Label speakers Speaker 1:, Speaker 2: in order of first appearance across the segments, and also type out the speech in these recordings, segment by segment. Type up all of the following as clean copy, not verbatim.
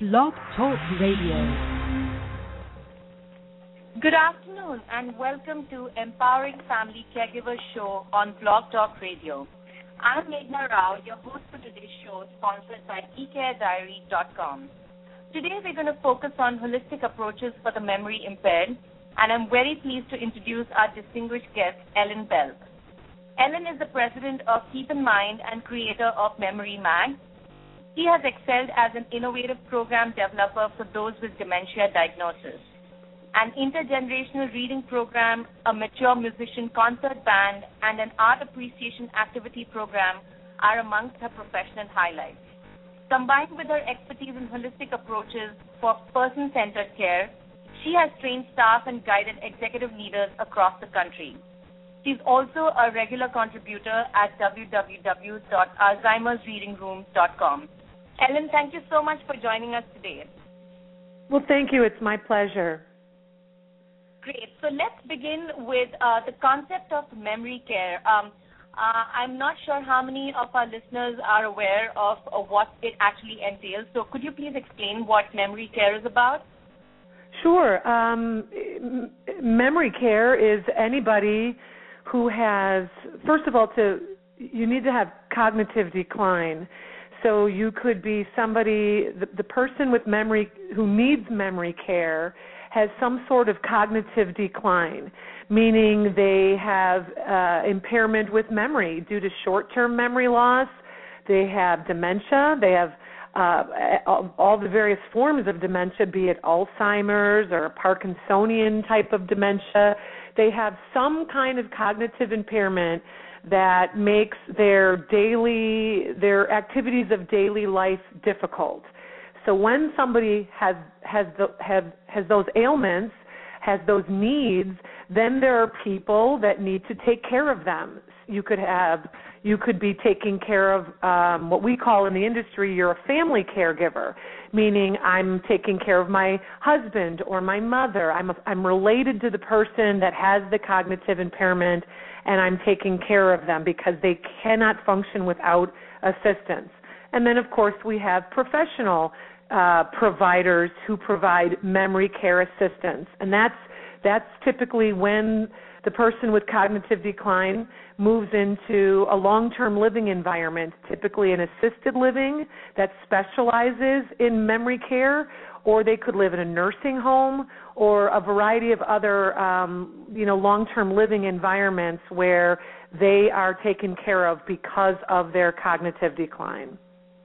Speaker 1: Blog Talk Radio.
Speaker 2: Good afternoon and welcome to Empowering Family Caregivers Show on Blog Talk Radio. I'm Meghna Rao, your host for today's show, sponsored by eCareDiary.com. Today we're going to focus on holistic approaches for the memory impaired, and I'm very pleased to introduce our distinguished guest, Ellen Belk. Ellen is the president of Keep in Mind and creator of Memory Mag. He has excelled as an innovative program developer for those with dementia diagnosis. An intergenerational reading program, a mature musician concert band, and an art appreciation activity program are amongst her professional highlights. Combined with her expertise in holistic approaches for person-centered care, she has trained staff and guided executive leaders across the country. She's also a regular contributor at www.alzheimersreadingrooms.com. Ellen, thank you so much for joining us today.
Speaker 3: Well, thank you. It's my pleasure.
Speaker 2: Great. So let's begin with the concept of memory care. I'm not sure how many of our listeners are aware of what it actually entails. So could you please explain what memory care is about?
Speaker 3: Sure. Memory care is anybody who has, first of all, you need to have cognitive decline. So you could be somebody, the person with memory who needs memory care has some sort of cognitive decline, meaning they have impairment with memory due to short-term memory loss. They have dementia. They have all the various forms of dementia, be it Alzheimer's or Parkinsonian type of dementia. They have some kind of cognitive impairment that makes their activities of daily life difficult. So when somebody has those ailments, has those needs, then there are people that need to take care of them. You could be taking care of what we call in the industry, you're a family caregiver, meaning I'm taking care of my husband or my mother. I'm related to the person that has the cognitive impairment, and I'm taking care of them because they cannot function without assistance. And then, of course, we have professional providers who provide memory care assistance, and that's typically when the person with cognitive decline moves into a long-term living environment, typically an assisted living that specializes in memory care, or they could live in a nursing home or a variety of other long-term living environments where they are taken care of because of their cognitive decline.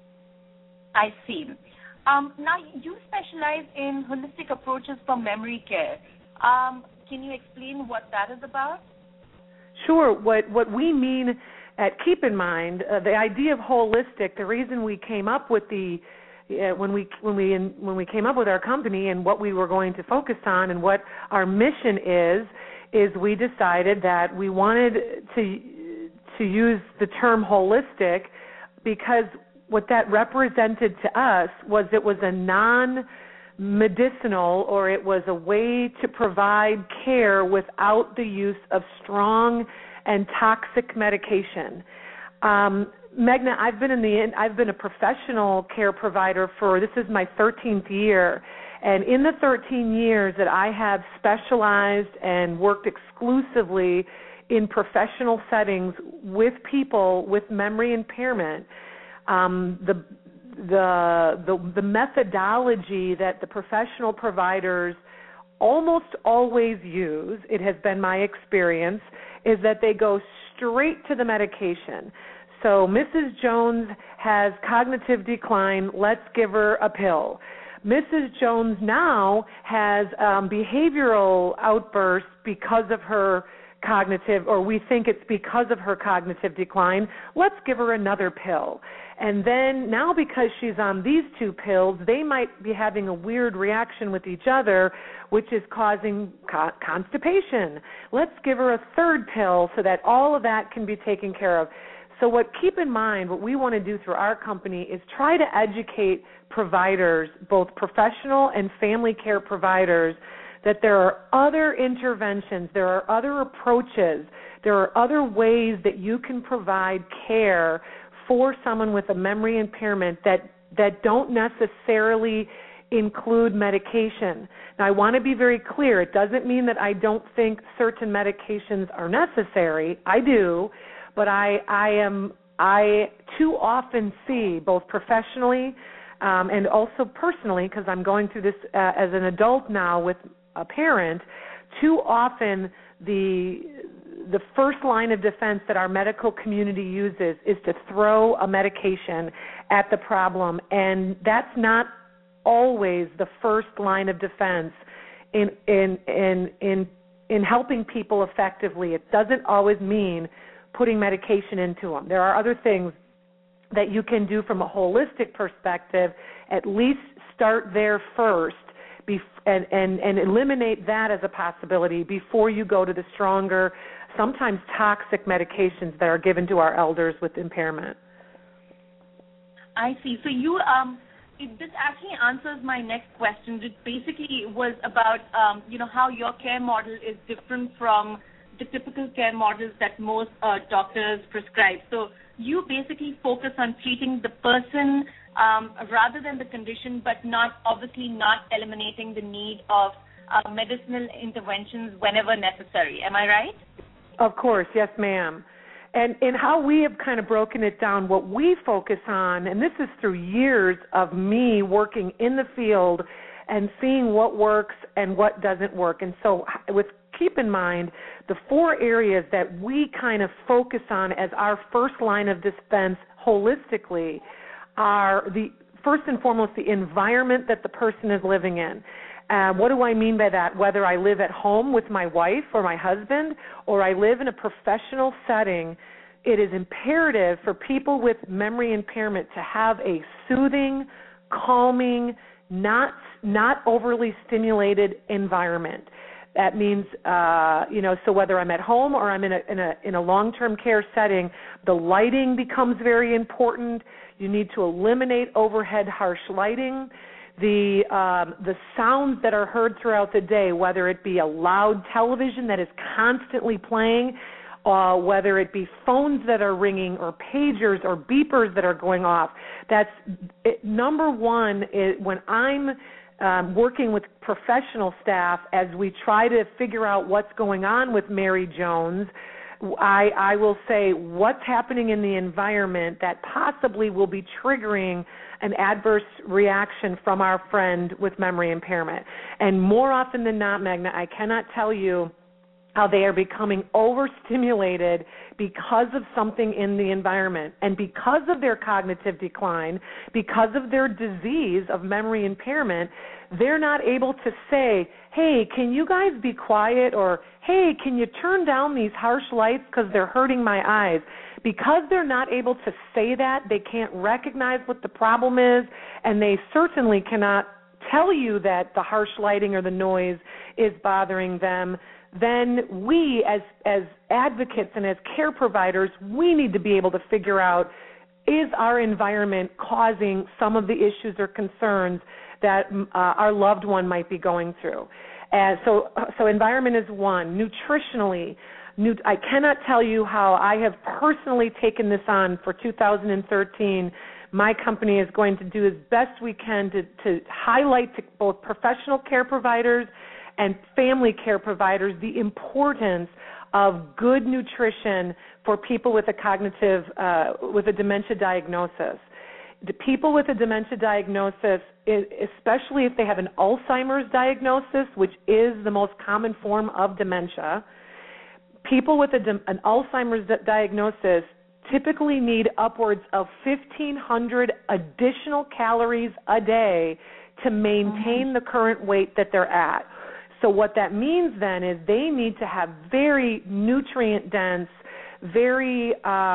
Speaker 2: I see. Now, you specialize in holistic approaches for memory care. Can you explain what that is about?
Speaker 3: Sure. What we mean at Keep in Mind, the idea of holistic, the reason we came up with when we came up with our company and what we were going to focus on and what our mission is we decided that we wanted to use the term holistic because what that represented to us was it was a non-medicinal, or it was a way to provide care without the use of strong and toxic medication. Meghna, I've been a professional care provider this is my 13th year, and in the 13 years that I have specialized and worked exclusively in professional settings with people with memory impairment, the methodology that the professional providers almost always use, it has been my experience, is that they go straight to the medication. So Mrs. Jones has cognitive decline, let's give her a pill. Mrs. Jones now has behavioral outbursts because of her cognitive, or we think it's because of her cognitive decline, let's give her another pill. And then now because she's on these two pills, they might be having a weird reaction with each other, which is causing constipation. Let's give her a third pill so that all of that can be taken care of. So keep in mind, what we want to do through our company is try to educate providers, both professional and family care providers, that there are other interventions, there are other approaches, there are other ways that you can provide care for someone with a memory impairment that that don't necessarily include medication. Now, I want to be very clear. It doesn't mean that I don't think certain medications are necessary. I do, but I too often see, both professionally and also personally, because I'm going through this as an adult now with a parent, too often the first line of defense that our medical community uses is to throw a medication at the problem, and that's not always the first line of defense in helping people effectively. It doesn't always mean putting medication into them. There are other things that you can do from a holistic perspective. At least start there first and eliminate that as a possibility before you go to the stronger, sometimes toxic medications that are given to our elders with impairment.
Speaker 2: I see. So this actually answers my next question. It basically was about, how your care model is different from the typical care models that most doctors prescribe. So you basically focus on treating the person rather than the condition, but obviously not eliminating the need of medicinal interventions whenever necessary. Am I right?
Speaker 3: Of course, yes, ma'am. And how we have kind of broken it down, what we focus on, and this is through years of me working in the field and seeing what works and what doesn't work. And so keep in mind, the 4 areas that we kind of focus on as our first line of defense holistically are first and foremost, the environment that the person is living in. What do I mean by that? Whether I live at home with my wife or my husband, or I live in a professional setting, it is imperative for people with memory impairment to have a soothing, calming, not overly stimulated environment. That means, so whether I'm at home or I'm in a long-term care setting, the lighting becomes very important. You need to eliminate overhead harsh lighting. The sounds that are heard throughout the day, whether it be a loud television that is constantly playing, whether it be phones that are ringing or pagers or beepers that are going off. That's number one. When I'm working with professional staff as we try to figure out what's going on with Mary Jones, I will say what's happening in the environment that possibly will be triggering an adverse reaction from our friend with memory impairment. And more often than not, Magna, I cannot tell you how they are becoming overstimulated because of something in the environment. And because of their cognitive decline, because of their disease of memory impairment, they're not able to say, hey, can you guys be quiet? Or, hey, can you turn down these harsh lights because they're hurting my eyes? Because they're not able to say that, they can't recognize what the problem is, and they certainly cannot tell you that the harsh lighting or the noise is bothering them. Then we, as advocates and as care providers, we need to be able to figure out, is our environment causing some of the issues or concerns that our loved one might be going through? And so environment is one. Nutritionally, I cannot tell you how I have personally taken this on for 2013. My company is going to do as best we can to highlight to both professional care providers and family care providers the importance of good nutrition for people with with a dementia diagnosis. The people with a dementia diagnosis, especially if they have an Alzheimer's diagnosis, which is the most common form of dementia, people with an Alzheimer's diagnosis typically need upwards of 1,500 additional calories a day to maintain the current weight that they're at. So what that means then is they need to have very nutrient-dense, very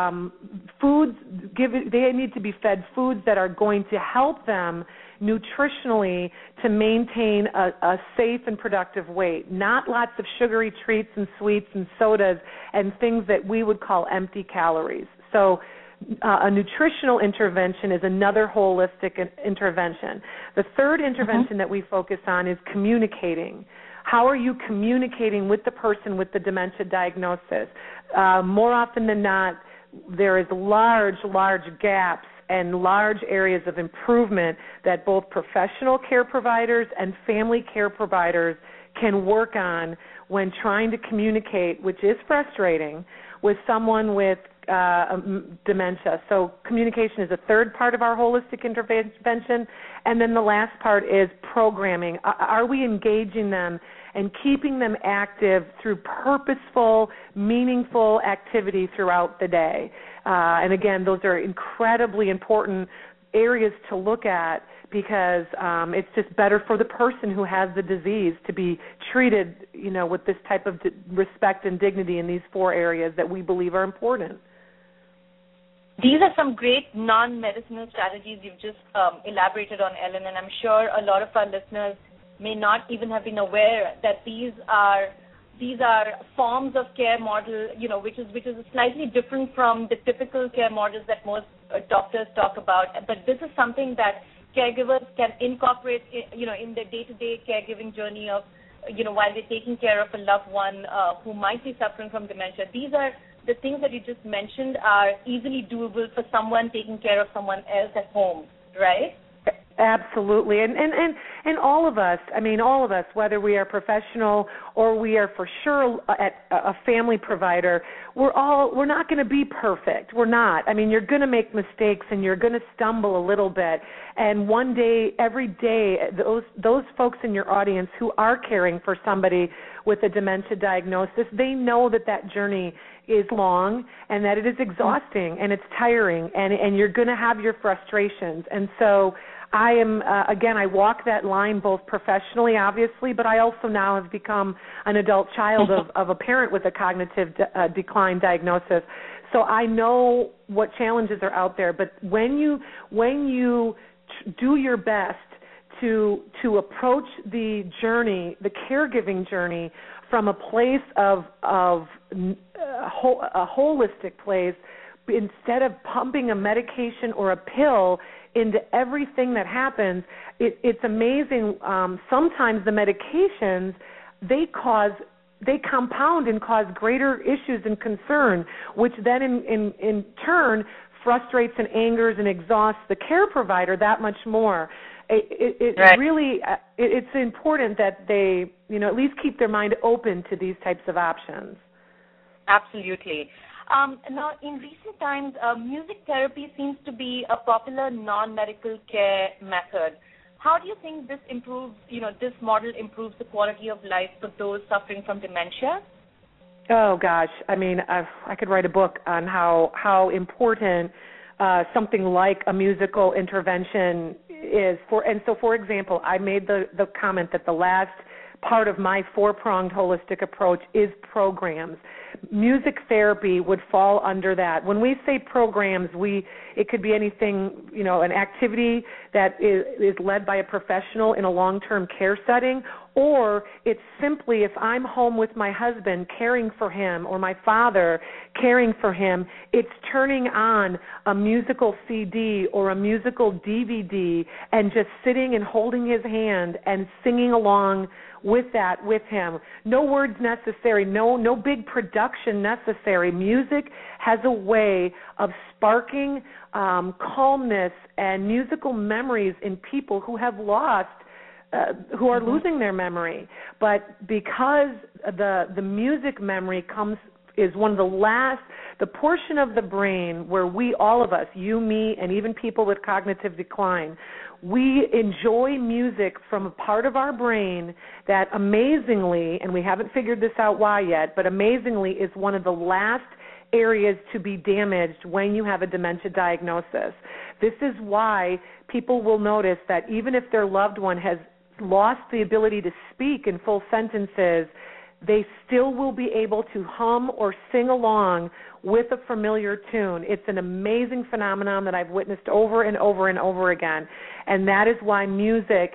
Speaker 3: foods. They need to be fed foods that are going to help them nutritionally to maintain a safe and productive weight, not lots of sugary treats and sweets and sodas and things that we would call empty calories. So a nutritional intervention is another holistic intervention. The third intervention that we focus on is communicating. How are you communicating with the person with the dementia diagnosis? More often than not, there is large gaps and large areas of improvement that both professional care providers and family care providers can work on when trying to communicate, which is frustrating, with someone with dementia. So communication is a third part of our holistic intervention, and then the last part is programming. Are we engaging them and keeping them active through purposeful, meaningful activity throughout the day? And again, those are incredibly important areas to look at, because it's just better for the person who has the disease to be treated, with this type of respect and dignity in these 4 areas that we believe are important.
Speaker 2: These are some great non-medicinal strategies you've just elaborated on, Ellen, and I'm sure a lot of our listeners may not even have been aware that these are forms of care model, which is slightly different from the typical care models that most doctors talk about. But this is something that caregivers can incorporate, in their day-to-day caregiving journey of, while they're taking care of a loved one who might be suffering from dementia. These are the things that you just mentioned are easily doable for someone taking care of someone else at home, right?
Speaker 3: Absolutely, and all of us, whether we are professional or we are for sure at a family provider, we're not going to be perfect. We're not. You're going to make mistakes and you're going to stumble a little bit. And one day, every day, those folks in your audience who are caring for somebody with a dementia diagnosis, they know that journey is long and that it is exhausting and it's tiring, and you're going to have your frustrations. And so I am, I walk that line both professionally, obviously, but I also now have become an adult child of a parent with a cognitive decline diagnosis. So I know what challenges are out there. But when you do your best to approach the journey, the caregiving journey, from a place of a holistic place, instead of pumping a medication or a pill into everything that happens, it's amazing. Sometimes the medications, they compound and cause greater issues and concern, which then in turn frustrates and angers and exhausts the care provider that much more.
Speaker 2: Right.
Speaker 3: Really, it's important that they, at least keep their mind open to these types of options.
Speaker 2: Absolutely. Now, in recent times, music therapy seems to be a popular non-medical care method. How do you think this improves, this model improves the quality of life for those suffering from dementia?
Speaker 3: Oh, gosh. I could write a book on how important something like a musical intervention is. For example, I made the comment that the last part of my 4-pronged holistic approach is programs. Music therapy would fall under that. When we say programs, it could be anything, an activity that is led by a professional in a long-term care setting, or it's simply if I'm home with my husband caring for him or my father caring for him, it's turning on a musical CD or a musical DVD and just sitting and holding his hand and singing along with him. No words necessary, no big production necessary. Music has a way of sparking calmness and musical memories in people who have lost, who are losing their memory. But because the music memory is one of the portion of the brain where we, all of us, you, me, and even people with cognitive decline, we enjoy music from a part of our brain that amazingly, and we haven't figured this out why yet, but amazingly is one of the last areas to be damaged when you have a dementia diagnosis. This is why people will notice that even if their loved one has lost the ability to speak in full sentences, they still will be able to hum or sing along with a familiar tune. It's an amazing phenomenon that I've witnessed over and over and over again. And that is why music,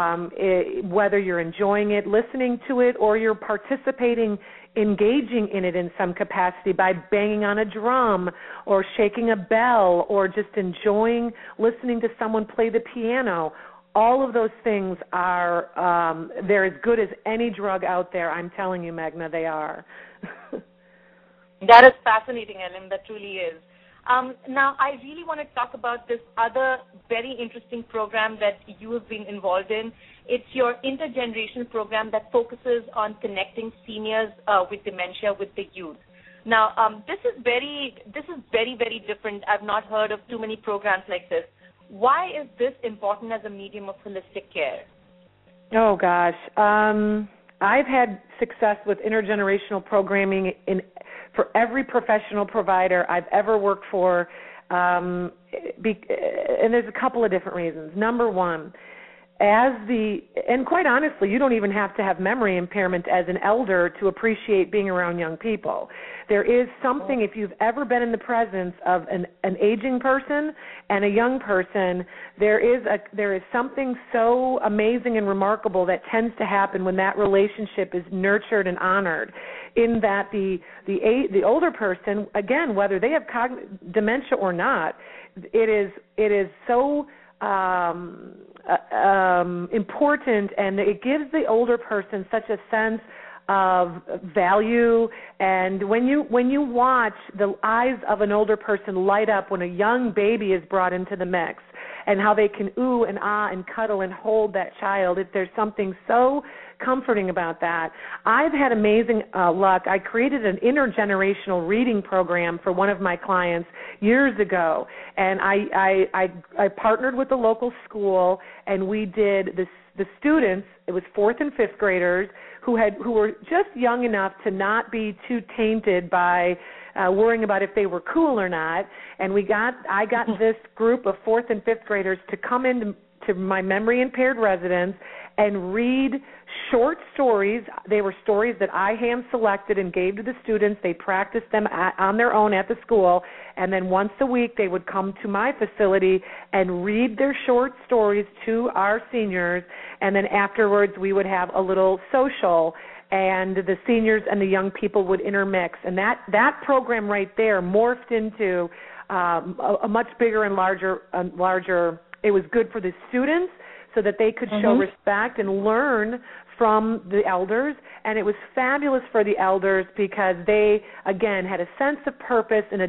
Speaker 3: whether you're enjoying it, listening to it, or you're participating, engaging in it in some capacity by banging on a drum or shaking a bell or just enjoying listening to someone play the piano, all of those things are, they're as good as any drug out there. I'm telling you, Meghna, they are.
Speaker 2: That is fascinating, Ellen. That truly is. Now, I really want to talk about this other very interesting program that you have been involved in. It's your intergenerational program that focuses on connecting seniors with dementia with the youth. Now, this is very, very different. I've not heard of too many programs like this. Why is this important as a medium of holistic care?
Speaker 3: Oh, gosh. I've had success with intergenerational programming for every professional provider I've ever worked for, and there's a couple of different reasons. Number one, and quite honestly, you don't even have to have memory impairment as an elder to appreciate being around young people. There is something, if you've ever been in the presence of an aging person and a young person, there is something so amazing and remarkable that tends to happen when that relationship is nurtured and honored. In that the older person, again, whether they have dementia or not, it is so important, and it gives the older person such a sense of value. And when you watch the eyes of an older person light up when a young baby is brought into the mix, and how they can ooh and ah and cuddle and hold that child, there's something so comforting about that. I've had amazing luck. I created an intergenerational reading program for one of my clients years ago, and I partnered with the local school, and we did the students. It was 4th and 5th graders who were just young enough to not be too tainted by worrying about if they were cool or not. And I got this group of 4th and 5th graders to come into my memory impaired residence and read short stories. They were stories that I hand selected and gave to the students. They practiced them on their own at the school, and then once a week they would come to my facility and read their short stories to our seniors, and then afterwards we would have a little social, and the seniors and the young people would intermix. And that program right there morphed into a much bigger and larger. It was good for the students so that they could show respect and learn from the elders, and it was fabulous for the elders because they, again, had a sense of purpose in a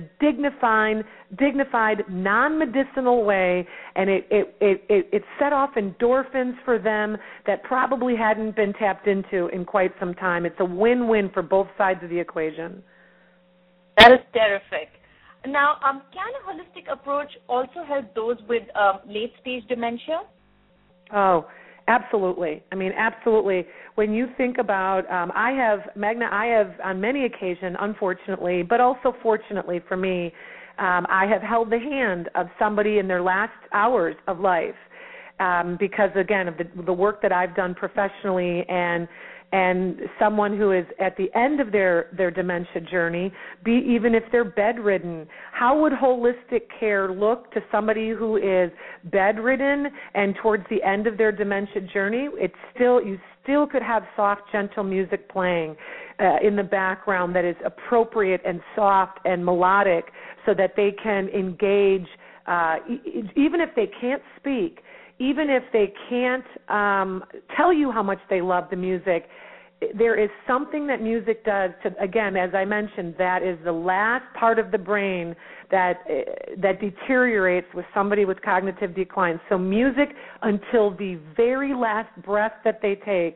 Speaker 3: dignified, non-medicinal way, and it set off endorphins for them that probably hadn't been tapped into in quite some time. It's a win-win for both sides of the equation.
Speaker 2: That is terrific. Now, can a holistic approach also help those with late-stage dementia?
Speaker 3: Oh, absolutely. I mean, absolutely. When you think about, I have on many occasions, unfortunately, but also fortunately for me, I have held the hand of somebody in their last hours of life because, again, of the work that I've done professionally, and someone who is at the end of their dementia journey, even if they're bedridden. How would holistic care look to somebody who is bedridden and towards the end of their dementia journey? You still could have soft, gentle music playing in the background that is appropriate and soft and melodic so that they can engage, even if they can't speak, even if they can't tell you how much they love the music. There is something that music does to, again, as I mentioned, that is the last part of the brain that deteriorates with somebody with cognitive decline. So music, until the very last breath that they take,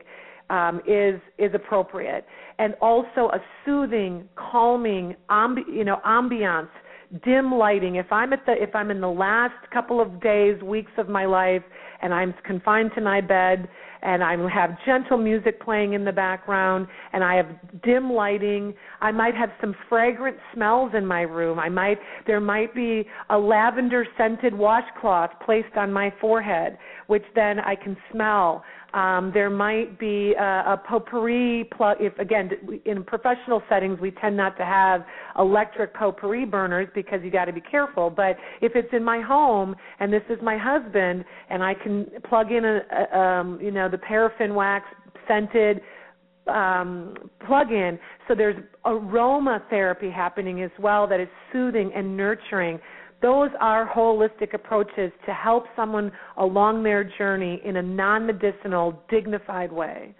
Speaker 3: is appropriate, and also a soothing, calming, ambiance. Dim lighting. If I'm in the last couple of days, weeks of my life, and I'm confined to my bed, and I have gentle music playing in the background, and I have dim lighting, I might have some fragrant smells in my room. There might be a lavender scented washcloth placed on my forehead, which then I can smell. There might be a potpourri plug. If, again, in professional settings, we tend not to have electric potpourri burners because you got to be careful. But if it's in my home and this is my husband, and I can plug in the paraffin wax scented plug-in, so there's aromatherapy happening as well that is soothing and nurturing. Those are holistic approaches to help someone along their journey in a non-medicinal, dignified way.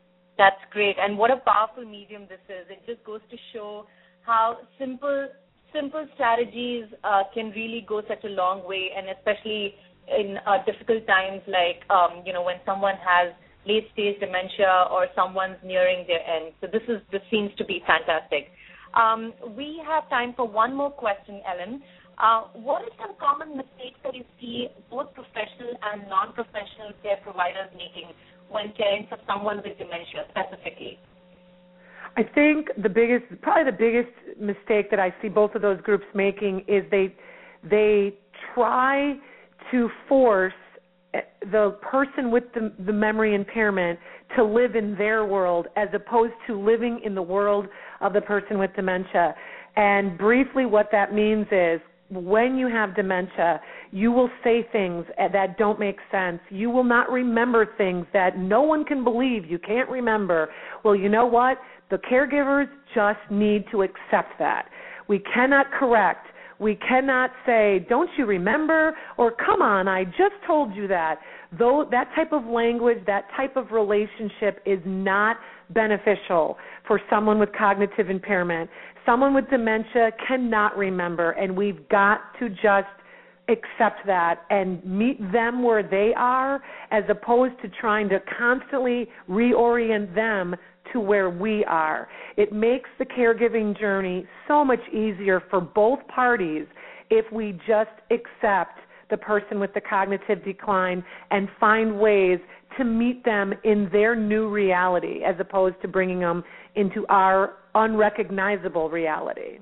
Speaker 2: That's great. And what a powerful medium this is. It just goes to show how simple simple strategies can really go such a long way, and especially in difficult times like, when someone has late-stage dementia or someone's nearing their end. So this seems to be fantastic. We have time for one more question, Ellen. What are some common mistakes that you see both professional and non-professional care providers making when caring for someone with dementia specifically?
Speaker 3: I think probably the biggest mistake that I see both of those groups making is they try to force the person with the memory impairment to live in their world as opposed to living in the world of the person with dementia. And briefly what that means is when you have dementia, you will say things that don't make sense. You will not remember things that no one can believe you can't remember. Well, you know what? The caregivers just need to accept that. We cannot correct. We cannot say, don't you remember? Or come on, I just told you that. Though that type of language, that type of relationship is not beneficial for someone with cognitive impairment. Someone with dementia cannot remember, and we've got to just accept that and meet them where they are as opposed to trying to constantly reorient them to where we are. It makes the caregiving journey so much easier for both parties if we just accept the person with the cognitive decline and find ways to meet them in their new reality as opposed to bringing them into our unrecognizable reality.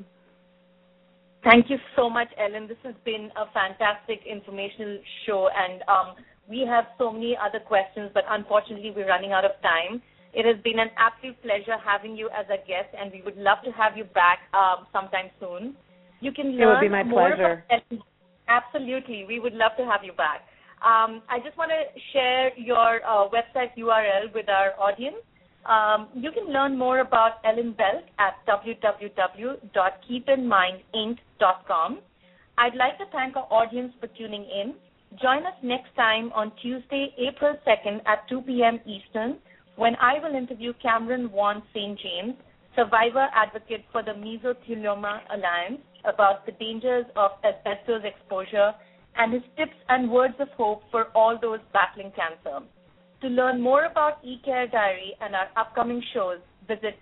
Speaker 2: Thank you so much, Ellen. This has been a fantastic informational show, and we have so many other questions, but unfortunately we're running out of time. It has been an absolute pleasure having you as a guest, and we would love to have you back sometime soon. You can learn.
Speaker 3: It would be my pleasure.
Speaker 2: Absolutely. We would love to have you back. I just want to share your website URL with our audience. You can learn more about Ellen Belk at www.keepinmindinc.com. I'd like to thank our audience for tuning in. Join us next time on Tuesday, April 2nd at 2 p.m. Eastern, when I will interview Cameron Vaughan St. James, survivor advocate for the Mesothelioma Alliance, about the dangers of asbestos exposure and his tips and words of hope for all those battling cancer. To learn more about eCare Diary and our upcoming shows, visit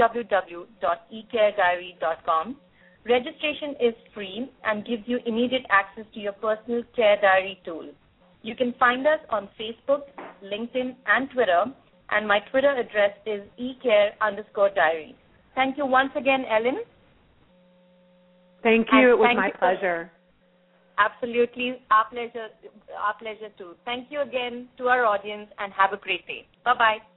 Speaker 2: www.ecarediary.com. Registration is free and gives you immediate access to your personal care diary tool. You can find us on Facebook, LinkedIn, and Twitter, and my Twitter address is ecare_diary. Thank you once again, Ellen.
Speaker 3: Thank you. It was my pleasure.
Speaker 2: Absolutely. Our pleasure too. Thank you again to our audience, and have a great day. Bye-bye.